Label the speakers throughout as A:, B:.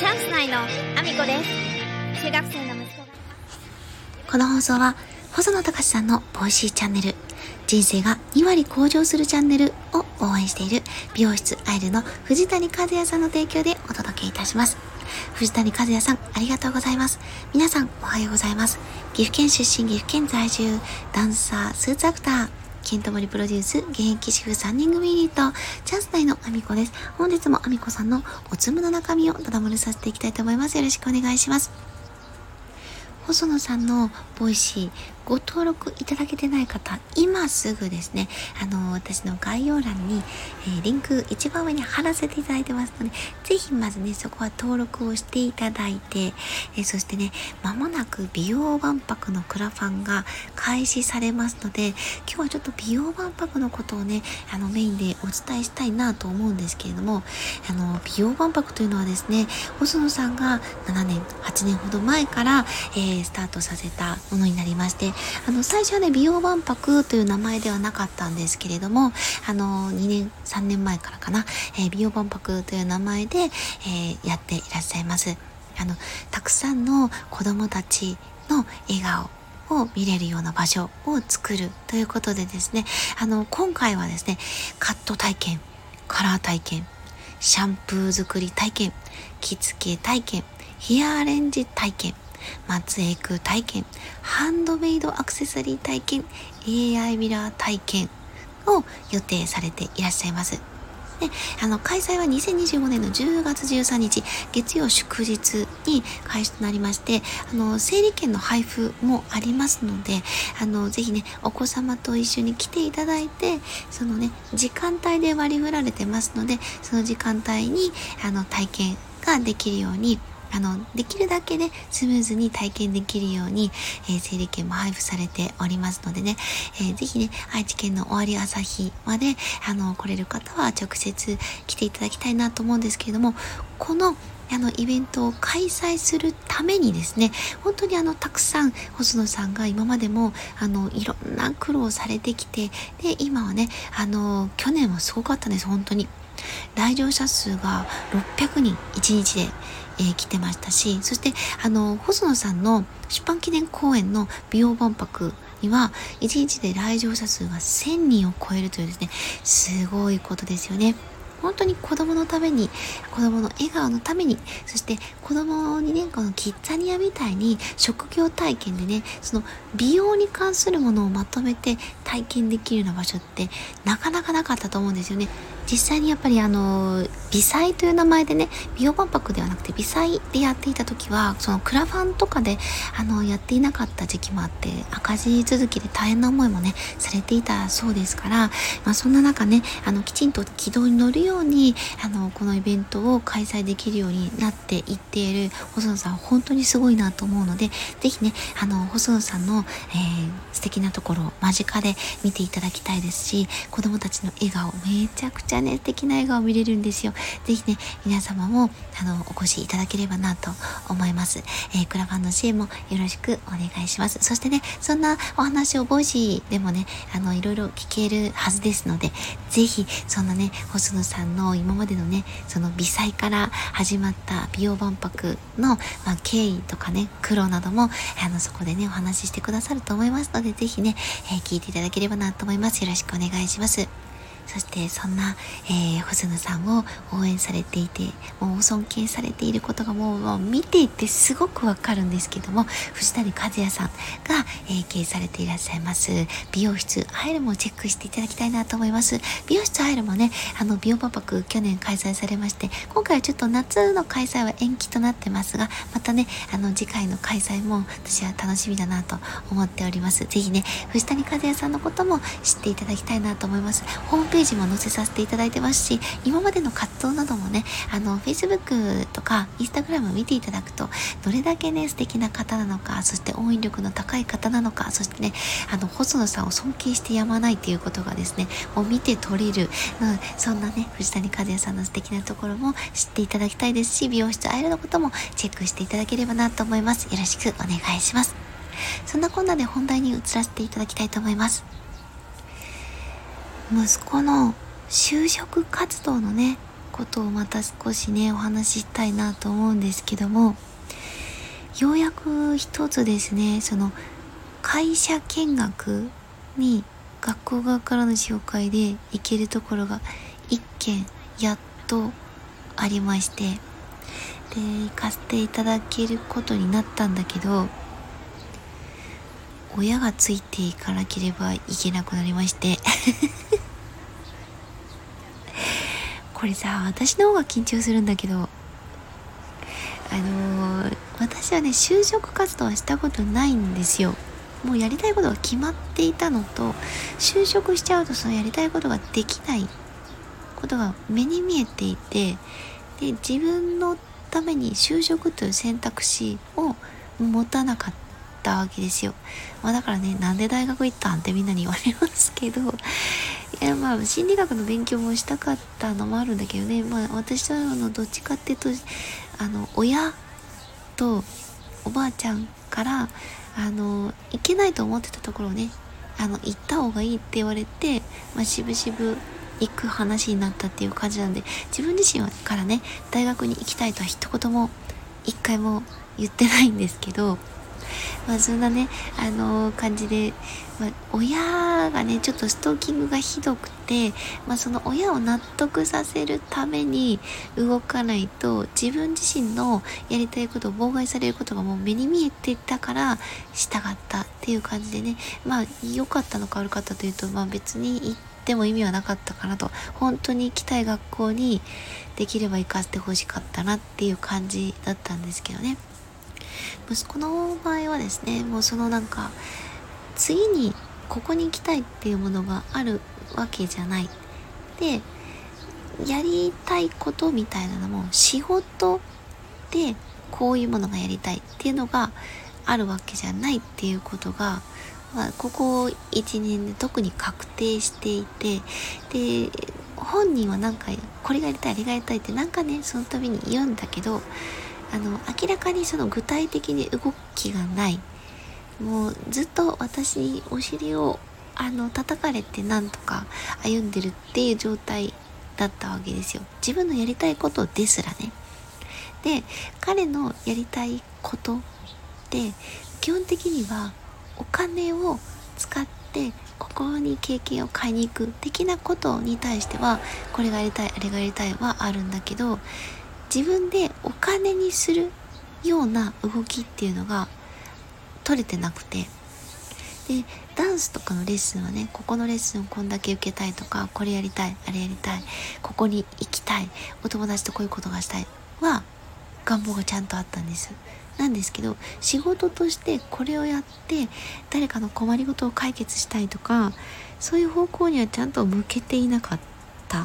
A: チャンス内のアミコです。中学生の息子が。
B: この放送は細野隆さんのボイシーチャンネル、人生が2割向上するチャンネルを応援している美容室アイルの藤谷和也さんの提供でお届けいたします。藤谷和也さん、ありがとうございます。皆さんおはようございます。岐阜県出身、岐阜県在住、ダンサー、スーツアクター、ケントモリプロデュース、現役主婦3人組ユニット、チャンス内のアミコです。本日もアミコさんのおつむの中身をただ漏れさせていきたいと思います。よろしくお願いします。細野さんのボイシーご登録いただけてない方、今すぐですね、私の概要欄に、リンク一番上に貼らせていただいてますので、ぜひまずね、そこは登録をしていただいて、そしてね、間もなく美容万博のクラファンが開始されますので、今日はちょっと美容万博のことをね、メインでお伝えしたいなと思うんですけれども、美容万博というのはですね、細野さんが7年、8年ほど前から、スタートさせたものになりまして、最初はね、美容万博という名前ではなかったんですけれども、2年、3年前からかな、美容万博という名前で、やっていらっしゃいます。たくさんの子供たちの笑顔を見れるような場所を作るということでですね、今回はですね、カット体験、カラー体験、シャンプー作り体験、着付け体験、ヘアアレンジ体験、松江区体験、ハンドメイドアクセサリー体験、AI ミラー体験を予定されていらっしゃいます。で、開催は2025年の10月13日月曜祝日に開始となりまして、整理券の配布もありますので、ぜひね、お子様と一緒に来ていただいて、そのね、時間帯で割り振られてますので、その時間帯に体験ができるように、できるだけね、スムーズに体験できるように、整理券も配布されておりますのでね、ぜひね、愛知県の尾張旭まで、来れる方は直接来ていただきたいなと思うんですけれども、このイベントを開催するためにですね、本当にたくさん細野さんが今までもいろんな苦労されてきて、で、今はね、去年はすごかったんです、本当に。来場者数が600人1日で来てましたし、そして細野さんの出版記念公演の美容万博には1日で来場者数が1000人を超えるというですね、すごいことですよね。本当に子供のために、子供の笑顔のために、そして子供にね、このキッザニアみたいに職業体験でね、その美容に関するものをまとめて体験できるような場所ってなかなかなかったと思うんですよね。実際にやっぱり美祭という名前でね、美容万博ではなくて美祭でやっていた時は、そのクラファンとかでやっていなかった時期もあって、赤字続きで大変な思いもねされていたそうですから、そんな中ね、きちんと軌道に乗るようにこのイベントを開催できるようになっていっている細野さん、本当にすごいなと思うので、ぜひね、細野さんの、素敵なところを間近で見ていただきたいですし、子供たちの笑顔、めちゃくちゃね、素敵な笑顔見れるんですよ。ぜひね、皆様もお越しいただければなと思います。クラファンの支援もよろしくお願いします。そしてね、そんなお話をボイシーでもね、いろいろ聞けるはずですので、ぜひそんなね、細野さんの今までのね、その美祭から始まった美容万博の、経緯とかね、苦労などもそこでね、お話ししてくださると思いますので、ぜひね、聞いていただければなと思います。よろしくお願いします。そしてそんな、細野さんを応援されていて、もう尊敬されていることがもう見ていてすごくわかるんですけども、藤谷和也さんが、経営されていらっしゃいます美容室アイルもチェックしていただきたいなと思います。美容室アイルもね、美容万博去年開催されまして、今回はちょっと夏の開催は延期となってますが、またね、次回の開催も私は楽しみだなと思っております。ぜひね、藤谷和也さんのことも知っていただきたいなと思います。ホームページも載せさせていただいてますし、今までの活動などもね、Facebook とか Instagram を見ていただくと、どれだけね、素敵な方なのか、そして応援力の高い方なのか、そしてね、細野さんを尊敬してやまないということがですね、もう見て取れる、そんなね、藤谷和也さんの素敵なところも知っていただきたいですし、美容室アイルのこともチェックしていただければなと思います。よろしくお願いします。そんなこんなで本題に移らせていただきたいと思います。息子の就職活動のね、 ことをまた少しねお話ししたいなと思うんですけども、ようやく一つですね、その会社見学に学校側からの紹介で行けるところが一件やっとありまして、で行かせていただけることになったんだけど、親がついていかなければいけなくなりましてこれさ、私の方が緊張するんだけど、私はね就職活動はしたことないんですよ。もうやりたいことが決まっていたのと、就職しちゃうとそのやりたいことができないことが目に見えていて、で自分のために就職という選択肢を持たなかったわけですよ。だからね、なんで大学行ったんってみんなに言われますけど、心理学の勉強もしたかったのもあるんだけどね、私はどっちかっていうと親とおばあちゃんから行けないと思ってたところをね、行った方がいいって言われて、しぶしぶ行く話になったっていう感じなんで、自分自身はからね大学に行きたいとは一言も一回も言ってないんですけど、そんなね感じで、親がねちょっとストーキングがひどくて、その親を納得させるために動かないと自分自身のやりたいことを妨害されることがもう目に見えてたから従ったっていう感じでね、良かったのか悪かったというと、別に行っても意味はなかったかなと、本当に行きたい学校にできれば行かせてほしかったなっていう感じだったんですけどね。息子の場合はですね、もうその次にここに行きたいっていうものがあるわけじゃない。で、やりたいことみたいなのも仕事でこういうものがやりたいっていうのがあるわけじゃないっていうことが、ここ1年で特に確定していて、で、本人はこれがやりたいあれがやりたいってその度に言うんだけど、明らかにその具体的に動きがない。もうずっと私にお尻を叩かれてなんとか歩んでるっていう状態だったわけですよ。自分のやりたいことですらね。で、彼のやりたいことって基本的にはお金を使ってここに経験を買いに行く的なことに対しては、これがやりたいあれがやりたいはあるんだけど、自分でお金にするような動きっていうのが取れてなくて、でダンスとかのレッスンはね、ここのレッスンをこんだけ受けたいとか、これやりたいあれやりたい、ここに行きたい、お友達とこういうことがしたいは願望がちゃんとあったんです。なんですけど、仕事としてこれをやって誰かの困りごとを解決したいとか、そういう方向にはちゃんと向けていなかった。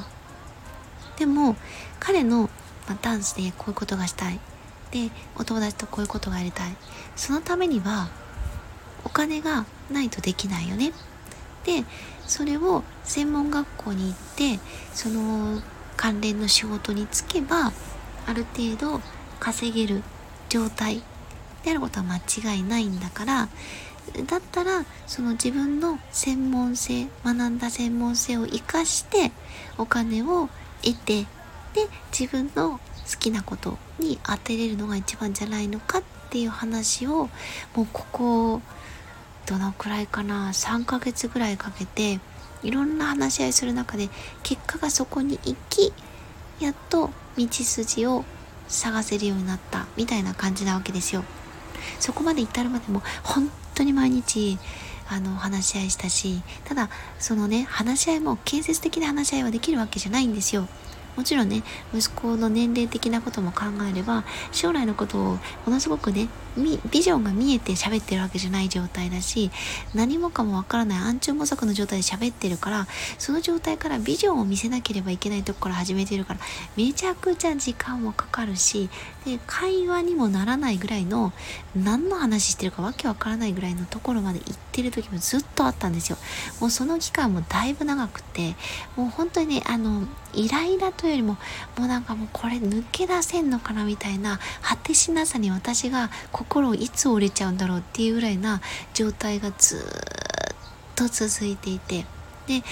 B: でも彼のダンスでこういうことがしたい、でお友達とこういうことがやりたい、そのためにはお金がないとできないよね。でそれを専門学校に行ってその関連の仕事に就けばある程度稼げる状態であることは間違いないんだから、だったらその自分の専門性、学んだ専門性を生かしてお金を得て、で自分の好きなことに当てれるのが一番じゃないのかっていう話を、もうここどのくらいかな、3ヶ月ぐらいかけていろんな話し合いする中で、結果がそこに行き、やっと道筋を探せるようになったみたいな感じなわけですよ。そこまで至るまでも本当に毎日話し合いしたし、ただそのね話し合いも建設的な話し合いはできるわけじゃないんですよ。もちろんね、息子の年齢的なことも考えれば、将来のことをものすごくね、ビジョンが見えて喋ってるわけじゃない状態だし、何もかもわからない暗中模索の状態で喋ってるから、その状態からビジョンを見せなければいけないとこから始めてるから、めちゃくちゃ時間もかかるし、で会話にもならないぐらいの、何の話してるかわけわからないぐらいのところまで行ってる時もずっとあったんですよ。もうその期間もだいぶ長くて、もう本当にね、イライラというよりも、もうこれ抜け出せんのかなみたいな果てしなさに、私が心をいつ折れちゃうんだろうっていうぐらいな状態がずっと続いていて、で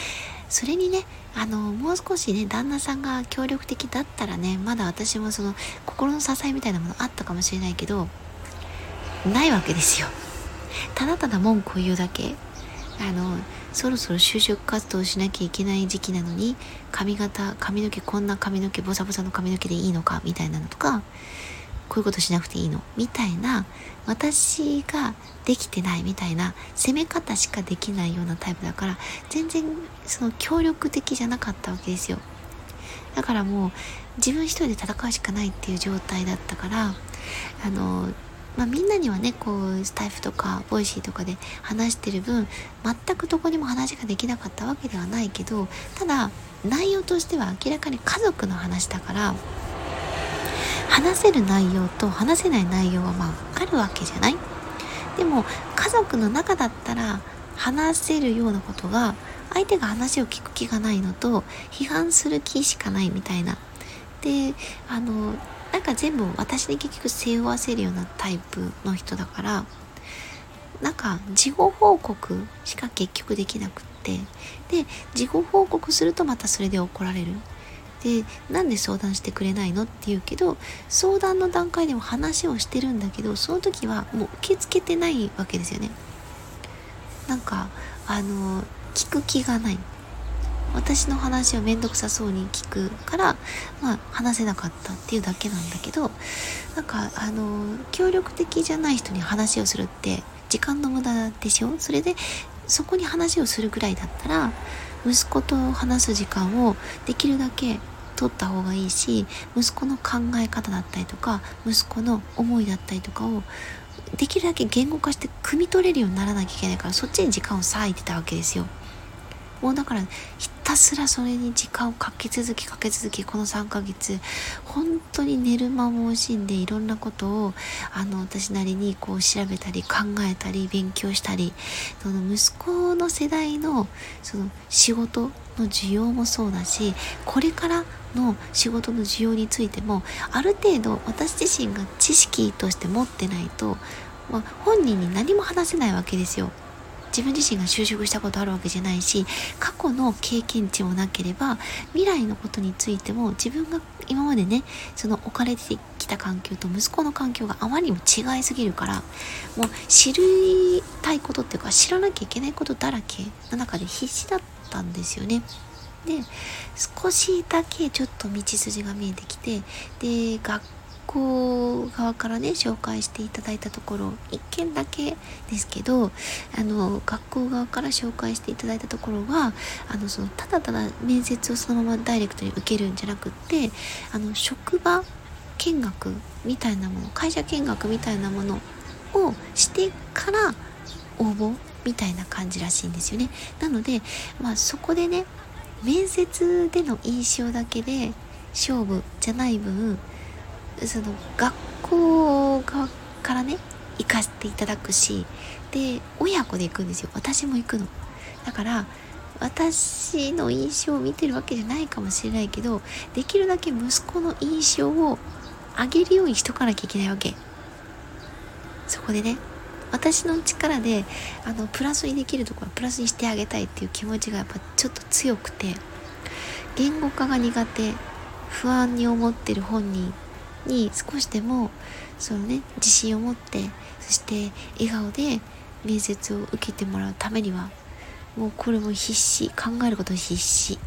B: それにね、もう少しね、旦那さんが協力的だったらね、まだ私もその心の支えみたいなものあったかもしれないけど、ないわけですよ。ただただ文句を言うだけ。そろそろ就職活動しなきゃいけない時期なのに、髪の毛、こんな髪の毛、ボサボサの髪の毛でいいのかみたいなのとか、こういうことしなくていいのみたいな、私ができてないみたいな責め方しかできないようなタイプだから、全然その協力的じゃなかったわけですよ。だからもう自分一人で戦うしかないっていう状態だったから、みんなにはね、こうスタイフとかボイシーとかで話してる分、全くどこにも話ができなかったわけではないけど、ただ内容としては明らかに家族の話だから、話せる内容と話せない内容はあるわけじゃない。でも家族の中だったら話せるようなことが、相手が話を聞く気がないのと批判する気しかないみたいな。で、なんか全部私に結局背負わせるようなタイプの人だから、なんか事後報告しか結局できなくって、で事後報告するとまたそれで怒られる。で、なんで相談してくれないのって言うけど、相談の段階でも話をしてるんだけど、その時はもう受け付けてないわけですよね。なんか聞く気がない。私の話をめんどくさそうに聞くから、話せなかったっていうだけなんだけど、なんか協力的じゃない人に話をするって時間の無駄でしょ。それでそこに話をするぐらいだったら、息子と話す時間をできるだけ取った方がいいし、息子の考え方だったりとか、息子の思いだったりとかをできるだけ言語化して汲み取れるようにならなきゃいけないから、そっちに時間を割いてたわけですよ。もうだからひたすらそれに時間をかけ続き、この3ヶ月本当に寝る間も惜しんで、いろんなことを私なりにこう調べたり考えたり勉強したり、その息子の世代のその仕事の需要もそうだし、これからの仕事の需要についてもある程度私自身が知識として持ってないと、本人に何も話せないわけですよ。自分自身が就職したことあるわけじゃないし、過去の経験値もなければ、未来のことについても自分が今までね、その置かれてきた環境と息子の環境があまりにも違いすぎるから、もう知りたいことっていうか、知らなきゃいけないことだらけの中で必死だったんですよね。で、少しだけちょっと道筋が見えてきて、で、学校側からね紹介していただいたところ、一件だけですけど、学校側から紹介していただいたところは、そのただただ面接をそのままダイレクトに受けるんじゃなくって、職場見学みたいなもの、会社見学みたいなものをしてから応募みたいな感じらしいんですよね。なので、そこでね、面接での印象だけで勝負じゃない分、その学校側からね行かせていただくし、で親子で行くんですよ。私も行くの。だから私の印象を見てるわけじゃないかもしれないけど、できるだけ息子の印象を上げるようにしとかなきゃいけないわけ。そこでね、私の力でプラスにできるところはプラスにしてあげたいっていう気持ちがやっぱちょっと強くて、言語化が苦手、不安に思ってる本人に少しでもそのね自信を持って、そして笑顔で面接を受けてもらうためには、もうこれも必死、考えること必死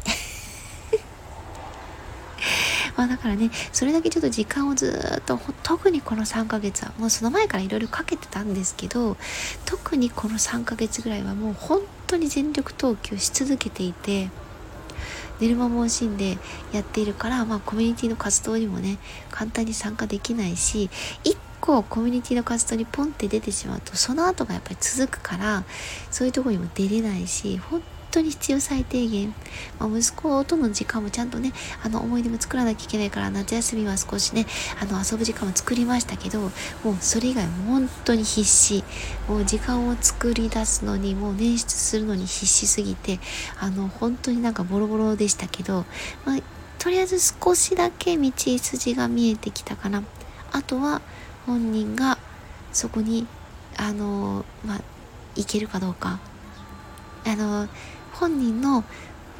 B: だからね、それだけちょっと時間をずっと、特にこの3ヶ月は、もうその前からいろいろかけてたんですけど、特にこの3ヶ月ぐらいはもう本当に全力投球し続けていて、寝る間も惜しんでやっているから、コミュニティの活動にもね簡単に参加できないし、一個コミュニティの活動にポンって出てしまうと、その後がやっぱり続くから、そういうところにも出れないし、本当に必要最低限、息子との時間もちゃんとね思い出も作らなきゃいけないから、夏休みは少しね遊ぶ時間を作りましたけど、もうそれ以外も本当に必死、もう時間を作り出すのに、もう捻出するのに必死すぎて、本当になんかボロボロでしたけど、とりあえず少しだけ道筋が見えてきたかな。あとは本人がそこに行けるかどうか、本人の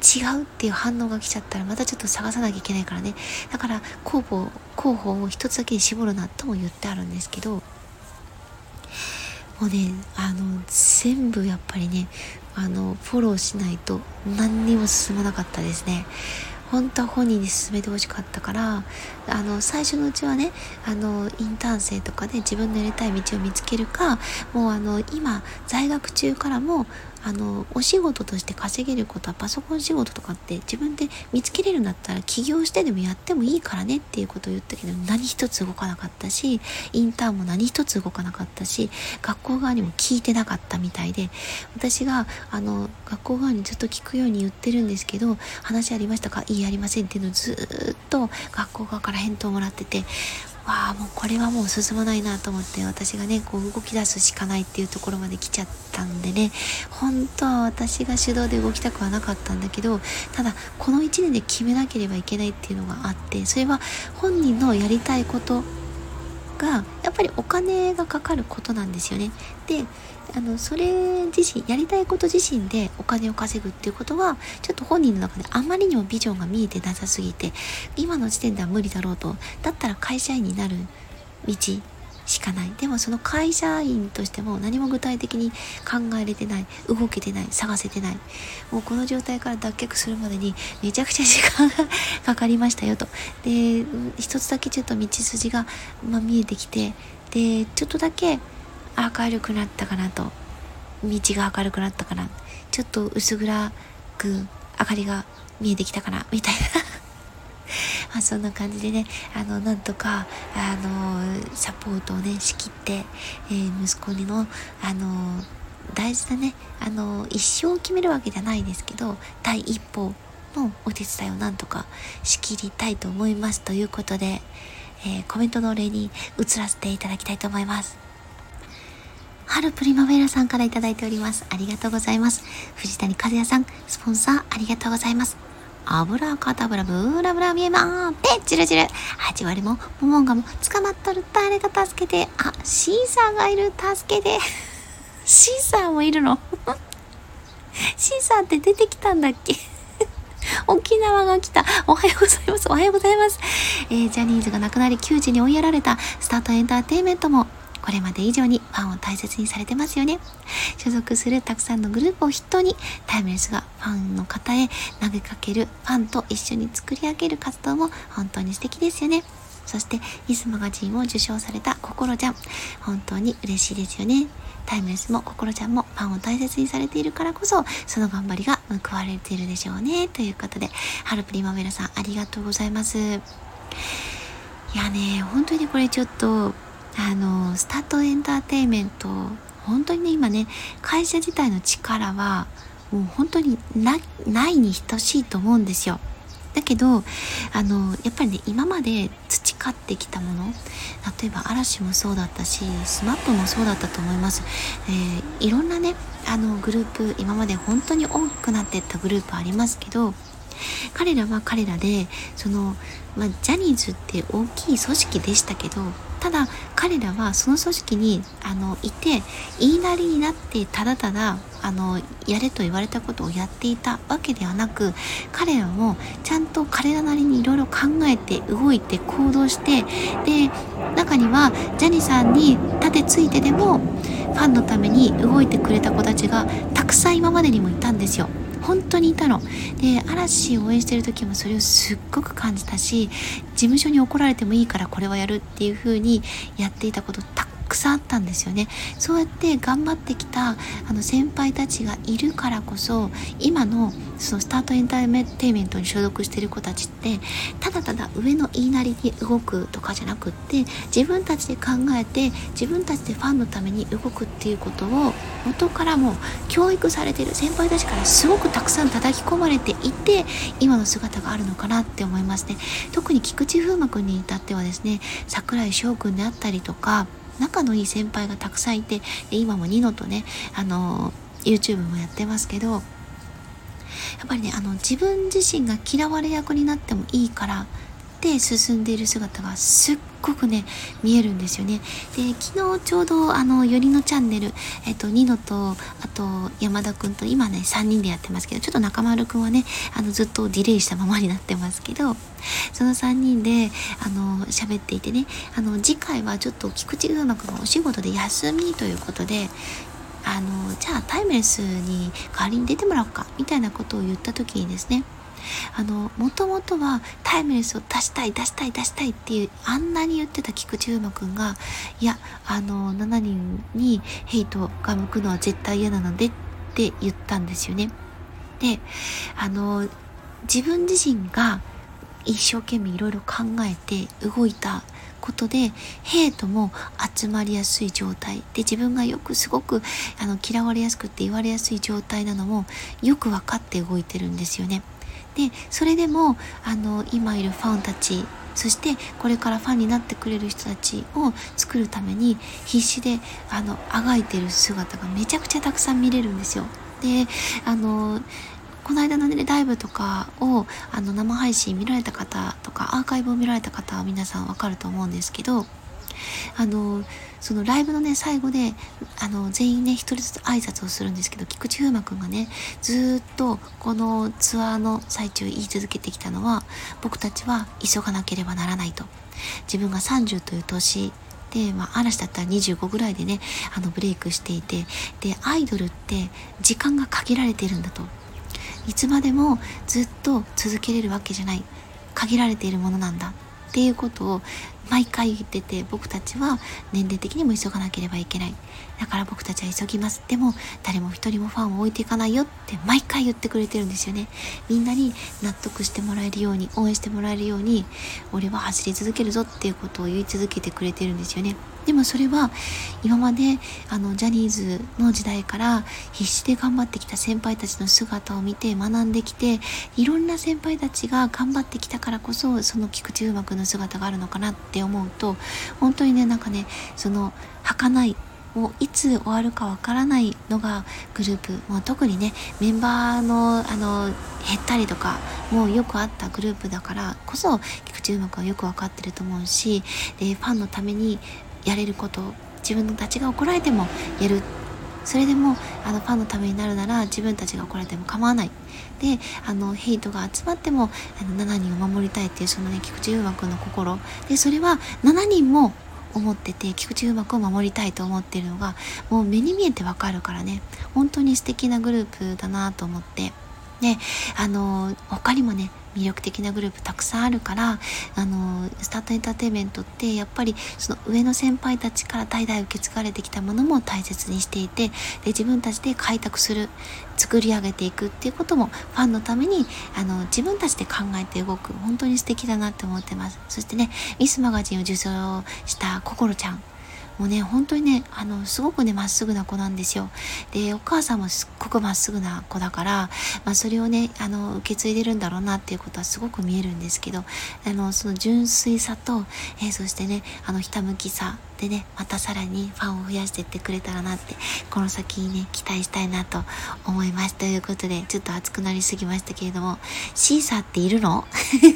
B: 違うっていう反応が来ちゃったらまたちょっと探さなきゃいけないからね。だから候補を一つだけに絞るなとも言ってあるんですけど、もうね全部やっぱりねフォローしないと何にも進まなかったですね。本当は本人に勧めてほしかったから、最初のうちはねインターン生とかで自分のやりたい道を見つけるか、もう今在学中からもお仕事として稼げることはパソコン仕事とかって自分で見つけれるんだったら起業してでもやってもいいからねっていうことを言ったけど、何一つ動かなかったし、インターンも何一つ動かなかったし、学校側にも聞いてなかったみたいで、私が学校側にずっと聞くように言ってるんですけど、話ありましたか、いいありませんっていうのをずっと学校側から返答をもらってて、もうこれはもう進まないなと思って、私がねこう動き出すしかないっていうところまで来ちゃったんでね、本当は私が主導で動きたくはなかったんだけど、ただこの1年で決めなければいけないっていうのがあって、それは本人のやりたいことがやっぱりお金がかかることなんですよね。でそれ自身やりたいこと自身でお金を稼ぐっていうことはちょっと本人の中であまりにもビジョンが見えてなさすぎて、今の時点では無理だろうと。だったら会社員になる道しかない。でもその会社員としても何も具体的に考えれてない、動けてない、探せてない。もうこの状態から脱却するまでにめちゃくちゃ時間がかかりましたよと。で一つだけちょっと道筋が、見えてきて、でちょっとだけ明るくなったかなと、道が明るくなったかな、ちょっと薄暗く明かりが見えてきたかなみたいなそんな感じでね、なんとかサポートをね仕切って、息子にの大事なね一生を決めるわけじゃないですけど、第一歩のお手伝いをなんとか仕切りたいと思いますということで、コメントのお礼に移らせていただきたいと思います。春プリマベラさんからいただいております。ありがとうございます。藤谷和也さん、スポンサーありがとうございます。アブラカタブラブーラブラ見えまーペッチルチル8割もモモンガも捕まっとる、誰が助けて、シーサーがいる、助けてシーサーもいるのシーサーって出てきたんだっけ沖縄が来た。おはようございます。おはようございます。ジャニーズが亡くなり窮地に追いやられたスタートエンターテインメントもこれまで以上にファンを大切にされてますよね。所属するたくさんのグループを筆頭にタイムレスがファンの方へ投げかける、ファンと一緒に作り上げる活動も本当に素敵ですよね。そしてイスマガジンを受賞されたココロちゃん、本当に嬉しいですよね。タイムレスもココロちゃんもファンを大切にされているからこそ、その頑張りが報われているでしょうね。ということで、ハルプリマベラさんありがとうございます。いやね、本当にこれちょっとスタートエンターテインメント、本当にね今ね会社自体の力はもう本当にないに等しいと思うんですよ。だけどやっぱりね今まで培ってきたもの、例えば嵐もそうだったしスマップもそうだったと思います。いろんなねグループ、今まで本当に大きくなっていったグループありますけど、彼らは彼らでジャニーズって大きい組織でしたけど、ただ彼らはその組織にいて言いなりになってただただやれと言われたことをやっていたわけではなく、彼らもちゃんと彼らなりにいろいろ考えて動いて行動して、で中にはジャニーさんに盾ついてでもファンのために動いてくれた子たちがたくさん今までにもいたんですよ。本当にいたので、嵐を応援してる時もそれをすっごく感じたし、事務所に怒られてもいいからこれはやるっていう風にやっていたことたくさんあったんですよね。そうやって頑張ってきた先輩たちがいるからこそ、今のそのスタートエンターテインメントに所属している子たちってただただ上の言いなりに動くとかじゃなくって、自分たちで考えて自分たちでファンのために動くっていうことを元からも教育されている先輩たちからすごくたくさん叩き込まれていて、今の姿があるのかなって思いますね。特に菊池風磨君に至ってはですね、櫻井翔君であったりとか仲のいい先輩がたくさんいて、今もニノとねYouTube もやってますけど、やっぱりね自分自身が嫌われ役になってもいいからって進んでいる姿がすっごくね見えるんですよね。で昨日ちょうどよりのチャンネルニノとあと山田くんと今ね3人でやってますけど、ちょっと中丸くんはねずっとディレイしたままになってますけど、その3人で喋っていてね、次回はちょっと菊池風磨くんがお仕事で休みということで、じゃあタイムレスに代わりに出てもらおうかみたいなことを言った時にですね、もともとはタイムレスを出したいっていうあんなに言ってた菊池風磨くんが、いや7人にヘイトが向くのは絶対嫌なのでって言ったんですよね。で自分自身が一生懸命いろいろ考えて動いたことでヘイトも集まりやすい状態で、自分がよくすごく嫌われやすくって言われやすい状態なのもよく分かって動いてるんですよね。でそれでも今いるファンたち、そしてこれからファンになってくれる人たちを作るために必死であがいてる姿がめちゃくちゃたくさん見れるんですよ。でこの間のねライブとかを生配信見られた方とかアーカイブを見られた方は皆さんわかると思うんですけど、そのライブのね最後で全員ね一人ずつ挨拶をするんですけど、菊池風磨くんがねずっとこのツアーの最中言い続けてきたのは、僕たちは急がなければならないと。自分が30という年で、嵐だったら25ぐらいでねブレイクしていて、でアイドルって時間が限られているんだと。いつまでもずっと続けれるわけじゃない、限られているものなんだっていうことを毎回言ってて、僕たちは年齢的にも急がなければいけない、だから僕たちは急ぎます、でも誰も一人もファンを置いていかないよって毎回言ってくれてるんですよね。みんなに納得してもらえるように、応援してもらえるように、俺は走り続けるぞっていうことを言い続けてくれてるんですよね。でもそれは今までジャニーズの時代から必死で頑張ってきた先輩たちの姿を見て学んできて、いろんな先輩たちが頑張ってきたからこそその菊池風磨くんの姿があるのかなって思うと、本当にねその儚い、もういつ終わるかわからないのがグループ、もう特にねメンバーの減ったりとかもうよくあったグループだからこそ菊池風磨くんはよくわかってると思うし、でファンのためにやれること、自分たちが怒られてもやる、それでもファンのためになるなら自分たちが怒られても構わないで、ヘイトが集まっても7人を守りたいっていうそのね菊池風磨くんの心で、それは7人も思ってて菊池風磨くんを守りたいと思っているのがもう目に見えてわかるからね、本当に素敵なグループだなと思って、で他にもね魅力的なグループたくさんあるから、スタートエンターテインメントってやっぱりその上の先輩たちから代々受け継がれてきたものも大切にしていて、で自分たちで開拓する、作り上げていくっていうこともファンのために自分たちで考えて動く、本当に素敵だなって思ってます。そしてねミスマガジンを受賞した心ちゃんもうね本当にねすごくねまっすぐな子なんですよ。でお母さんもすっごくまっすぐな子だから、それをね受け継いでるんだろうなっていうことはすごく見えるんですけど、その純粋さと、そしてねひたむきさでねまたさらにファンを増やしていってくれたらなってこの先にね期待したいなと思います。ということでちょっと熱くなりすぎましたけれども、シーサーっているの？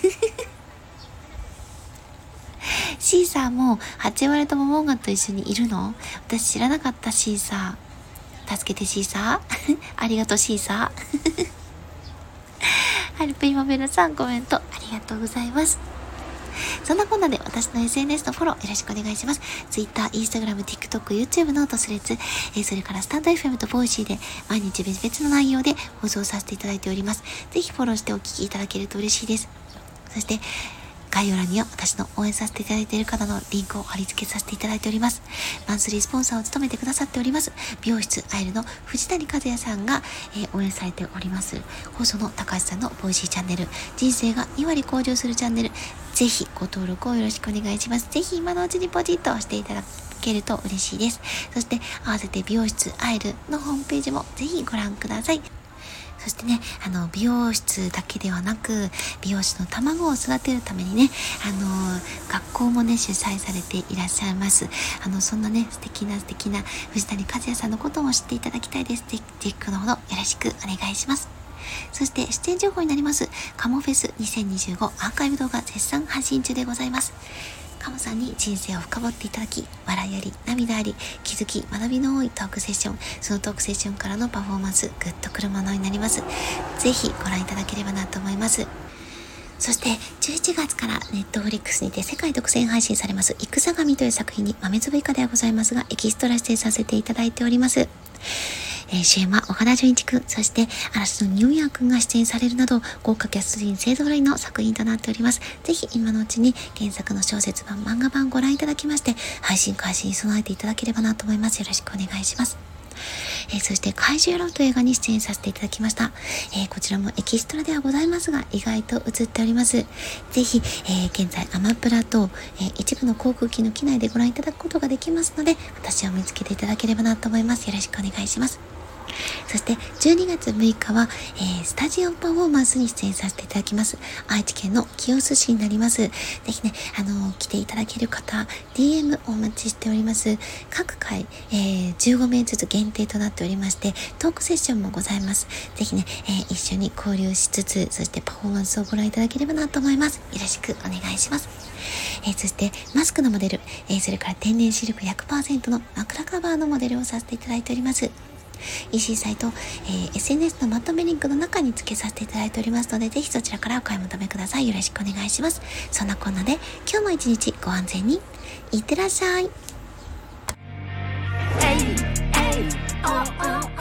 B: シーサーもハチワレとモモンガと一緒にいるの？私知らなかった。シーサー助けてシーサーありがとうシーサーハルプイマベラさんコメントありがとうございます。そんなこんなで私の SNS のフォローよろしくお願いします。Twitter、Instagram、TikTok、YouTube ノートスレッズ、それからスタンド FM とボイシーで毎日別々の内容で放送させていただいております。ぜひフォローしてお聞きいただけると嬉しいです。そして概要欄には私の応援させていただいている方のリンクを貼り付けさせていただいております。マンスリースポンサーを務めてくださっております美容室アイルの藤谷和也さんが、応援されております放送の高橋さんのボイシーチャンネル、人生が2割向上するチャンネル、ぜひご登録をよろしくお願いします。ぜひ今のうちにポチッと押していただけると嬉しいです。そして合わせて美容室アイルのホームページもぜひご覧ください。そしてね、美容室だけではなく、美容師の卵を育てるためにね、学校もね、主催されていらっしゃいます。そんなね、素敵な藤谷和也さんのことも知っていただきたいです。ぜひこのほどよろしくお願いします。 そして出演情報になります。カモフェス2025アーカイブ動画絶賛配信中でございます。カモさんに人生を深掘っていただき、笑いあり、涙あり、気づき、学びの多いトークセッション、そのトークセッションからのパフォーマンス、グッとくるものになります。ぜひご覧いただければなと思います。そして11月からネットフリックスにて世界独占配信されます戦神という作品に豆粒以下ではございますがエキストラ出演させていただいております。主演は岡田准一くん、そして嵐のニューイヤーくんが出演されるなど豪華キャスト陣勢ぞろいの作品となっております。ぜひ今のうちに原作の小説版、漫画版ご覧いただきまして配信開始に備えていただければなと思います。よろしくお願いします。そして怪獣ローという映画に出演させていただきました。こちらもエキストラではございますが意外と映っております。ぜひ、現在アマプラと、一部の航空機の機内でご覧いただくことができますので私を見つけていただければなと思います。よろしくお願いします。そして12月6日は、スタジオパフォーマンスに出演させていただきます。愛知県の清須市になります。ぜひね、来ていただける方 DM お待ちしております。各回、15名ずつ限定となっておりましてトークセッションもございます。ぜひね、一緒に交流しつつそしてパフォーマンスをご覧いただければなと思います。よろしくお願いします。そしてマスクのモデル、それから天然シルク 100% の枕カバーのモデルをさせていただいております。EC サイト、SNS のまとめリンクの中に付けさせていただいておりますのでぜひそちらからお買い求めください。よろしくお願いします。そんなこんなで今日も一日ご安全にいってらっしゃい。